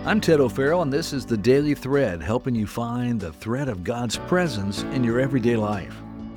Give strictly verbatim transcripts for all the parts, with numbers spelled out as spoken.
I'm Ted O'Farrell, and this is The Daily Thread, helping you find the thread of God's presence in your everyday life.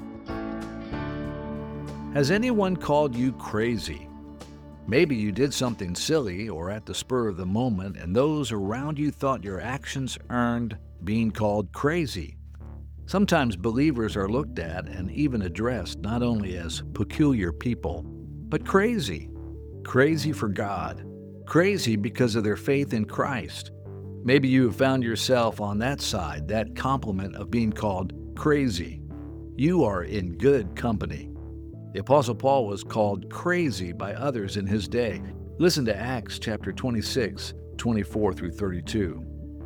Has anyone called you crazy? Maybe you did something silly or at the spur of the moment, and those around you thought your actions earned being called crazy. Sometimes believers are looked at and even addressed not only as peculiar people, but crazy. Crazy for God. Crazy because of their faith in Christ. Maybe you have found yourself on that side, that compliment of being called crazy. You are in good company. The Apostle Paul was called crazy by others in his day. Listen to Acts chapter twenty-six, twenty-four through thirty-two.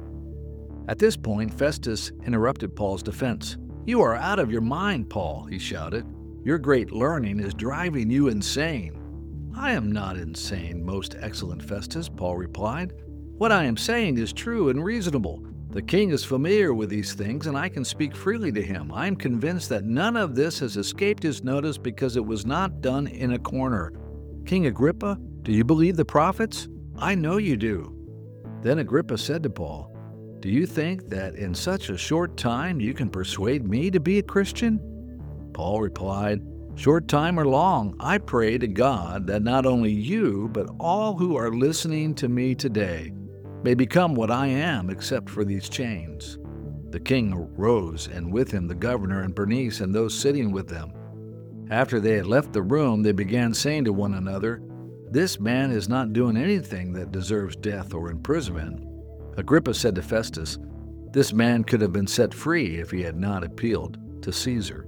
At this point, Festus interrupted Paul's defense. "You are out of your mind, Paul," he shouted. "Your great learning is driving you insane." "I am not insane, most excellent Festus," Paul replied. "What I am saying is true and reasonable. The king is familiar with these things, and I can speak freely to him. I am convinced that none of this has escaped his notice because it was not done in a corner. King Agrippa, do you believe the prophets? I know you do." Then Agrippa said to Paul, "Do you think that in such a short time you can persuade me to be a Christian?" Paul replied, "Short time or long, I pray to God that not only you, but all who are listening to me today may become what I am except for these chains." The king rose, and with him the governor and Bernice and those sitting with them. After they had left the room, they began saying to one another, "This man is not doing anything that deserves death or imprisonment." Agrippa said to Festus, "This man could have been set free if he had not appealed to Caesar."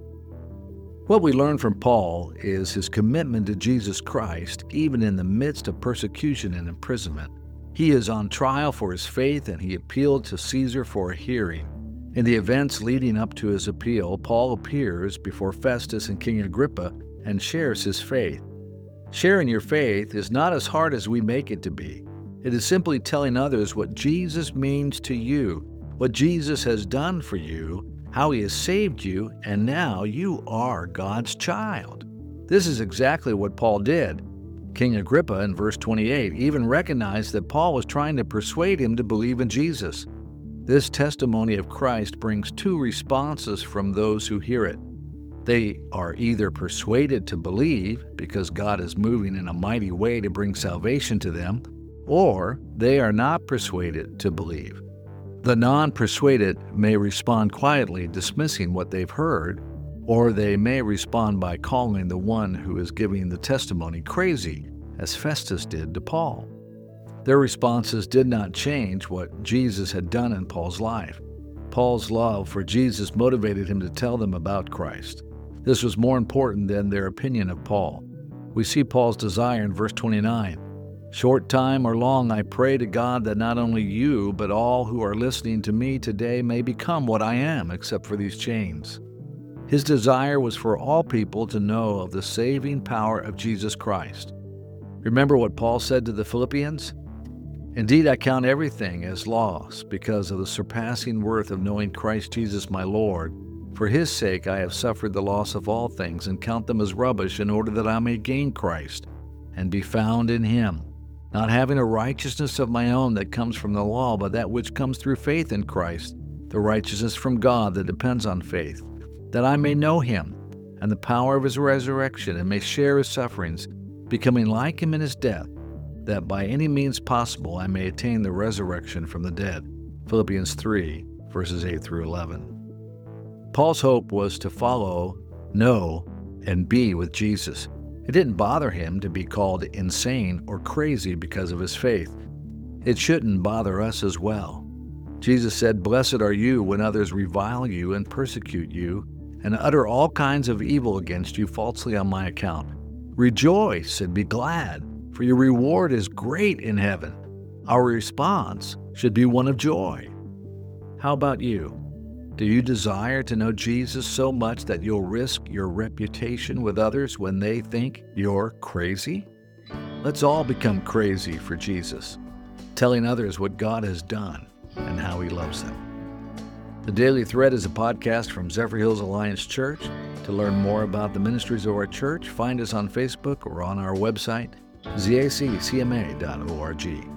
What we learn from Paul is his commitment to Jesus Christ, even in the midst of persecution and imprisonment. He is on trial for his faith, and he appealed to Caesar for a hearing. In the events leading up to his appeal, Paul appears before Festus and King Agrippa and shares his faith. Sharing your faith is not as hard as we make it to be. It is simply telling others what Jesus means to you, what Jesus has done for you, how he has saved you, and now you are God's child. This is exactly what Paul did. King Agrippa, in verse twenty-eight, even recognized that Paul was trying to persuade him to believe in Jesus. This testimony of Christ brings two responses from those who hear it. They are either persuaded to believe because God is moving in a mighty way to bring salvation to them, or they are not persuaded to believe. The non-persuaded may respond quietly, dismissing what they've heard, or they may respond by calling the one who is giving the testimony crazy, as Festus did to Paul. Their responses did not change what Jesus had done in Paul's life. Paul's love for Jesus motivated him to tell them about Christ. This was more important than their opinion of Paul. We see Paul's desire in verse twenty-nine. "Short time or long, I pray to God that not only you, but all who are listening to me today may become what I am, except for these chains." His desire was for all people to know of the saving power of Jesus Christ. Remember what Paul said to the Philippians? "Indeed, I count everything as loss because of the surpassing worth of knowing Christ Jesus my Lord. For his sake I have suffered the loss of all things and count them as rubbish in order that I may gain Christ and be found in him, not having a righteousness of my own that comes from the law, but that which comes through faith in Christ, the righteousness from God that depends on faith, that I may know him and the power of his resurrection and may share his sufferings, becoming like him in his death, that by any means possible I may attain the resurrection from the dead." Philippians three, verses eight through eleven. Paul's hope was to follow, know, and be with Jesus. It didn't bother him to be called insane or crazy because of his faith. It shouldn't bother us as well. Jesus said, "Blessed are you when others revile you and persecute you and utter all kinds of evil against you falsely on my account. Rejoice and be glad, for your reward is great in heaven." Our response should be one of joy. How about you? Do you desire to know Jesus so much that you'll risk your reputation with others when they think you're crazy? Let's all become crazy for Jesus, telling others what God has done and how he loves them. The Daily Thread is a podcast from Zephyrhills Alliance Church. To learn more about the ministries of our church, find us on Facebook or on our website, Z A C C M A dot org.